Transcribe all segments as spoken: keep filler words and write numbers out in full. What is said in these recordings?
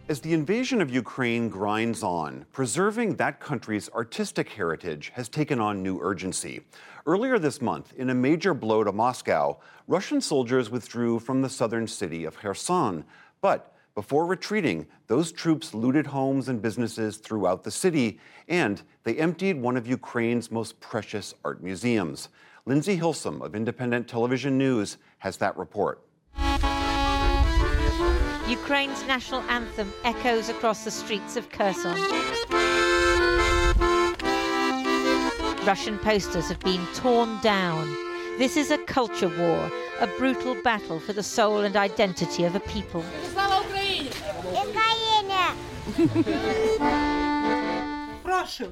As the invasion of Ukraine grinds on, preserving that country's artistic heritage has taken on new urgency. Earlier this month, in a major blow to Moscow, Russian soldiers withdrew from the southern city of Kherson. But before retreating, those troops looted homes and businesses throughout the city, and they emptied one of Ukraine's most precious art museums. Lindsay Hilsum of Independent Television News has that report. Ukraine's national anthem echoes across the streets of Kherson. Russian posters have been torn down. This is a culture war, a brutal battle for the soul and identity of a people. Прошу.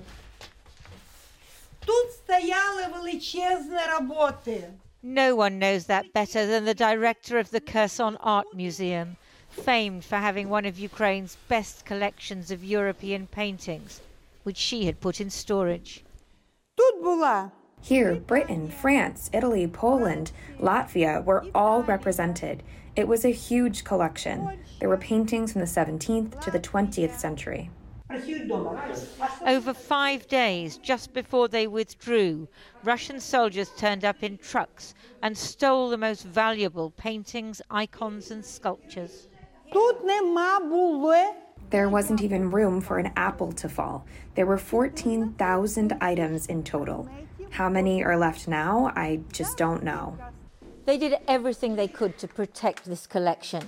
Тут стояли величезні роботи. No one knows that better than the director of the Kherson Art Museum, famed for having one of Ukraine's best collections of European paintings, which she had put in storage. Тут була. Here, Britain, France, Italy, Poland, Latvia were all represented. It was a huge collection. There were paintings from the seventeenth to the twentieth century. Over five days, just before they withdrew, Russian soldiers turned up in trucks and stole the most valuable paintings, icons and sculptures. There wasn't even room for an apple to fall. There were fourteen thousand items in total. How many are left now? I just don't know. They did everything they could to protect this collection.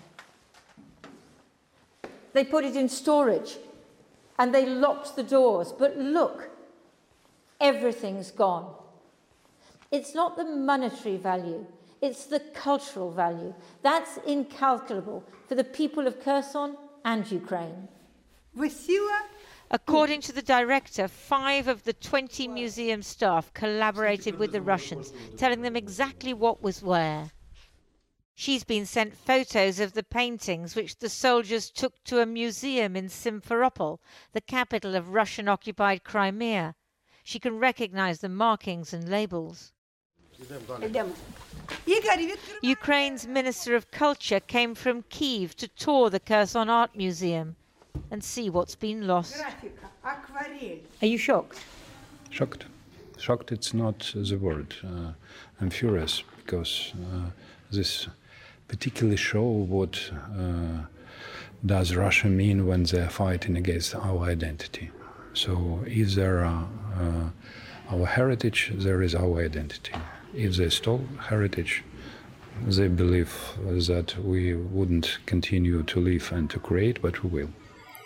They put it in storage and they locked the doors. But look, everything's gone. It's not the monetary value, it's the cultural value. That's incalculable for the people of Kherson and Ukraine. According to the director, five of the twenty museum staff collaborated with the Russians, telling them exactly what was where. She's been sent photos of the paintings which the soldiers took to a museum in Simferopol, the capital of Russian-occupied Crimea. She can recognize the markings and labels. Ukraine's Minister of Culture came from Kyiv to tour the Kherson Art Museum and see what's been lost. Are you shocked? Shocked. Shocked, it's not the word. Uh, I'm furious because uh, this particularly show what uh, does Russia mean when they're fighting against our identity. So if there are uh, our heritage, there is our identity. If they stole heritage, they believe that we wouldn't continue to live and to create, but we will.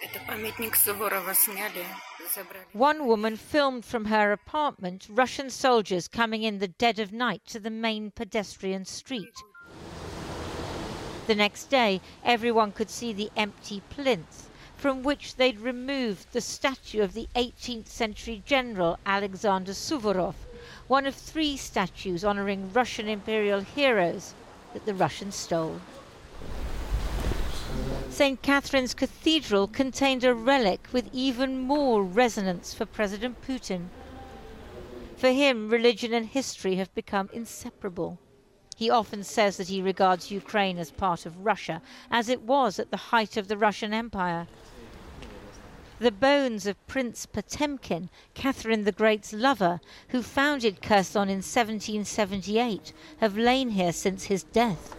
One woman filmed from her apartment Russian soldiers coming in the dead of night to the main pedestrian street. The next day, everyone could see the empty plinth from which they'd removed the statue of the eighteenth century general Alexander Suvorov, one of three statues honouring Russian imperial heroes that the Russians stole. Saint Catherine's Cathedral contained a relic with even more resonance for President Putin. For him, religion and history have become inseparable. He often says that he regards Ukraine as part of Russia, as it was at the height of the Russian Empire. The bones of Prince Potemkin, Catherine the Great's lover, who founded Kherson in seventeen seventy-eight, have lain here since his death.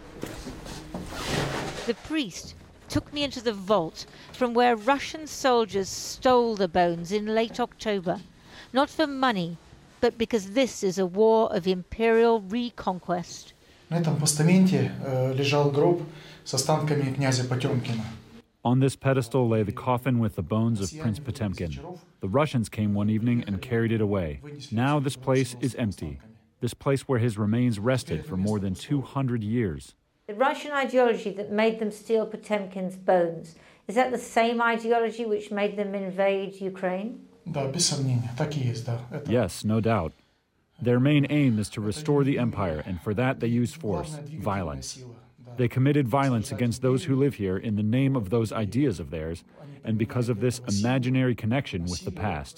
The priest took me into the vault from where Russian soldiers stole the bones in late October, not for money, but because this is a war of imperial reconquest. На этом постаменте лежал гроб с останками князя Потемкина. On this pedestal lay the coffin with the bones of Prince Potemkin. The Russians came one evening and carried it away. Now this place is empty. This place where his remains rested for more than two hundred years. The Russian ideology that made them steal Potemkin's bones, is that the same ideology which made them invade Ukraine? Yes, no doubt. Their main aim is to restore the empire, and for that they use force, violence. They committed violence against those who live here in the name of those ideas of theirs, and because of this imaginary connection with the past.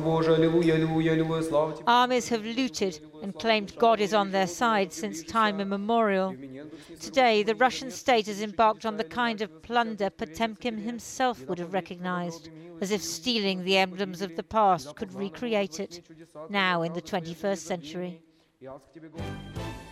Armies have looted and claimed God is on their side since time immemorial. Today, the Russian state has embarked on the kind of plunder Potemkin himself would have recognized, as if stealing the emblems of the past could recreate it, now in the twenty-first century.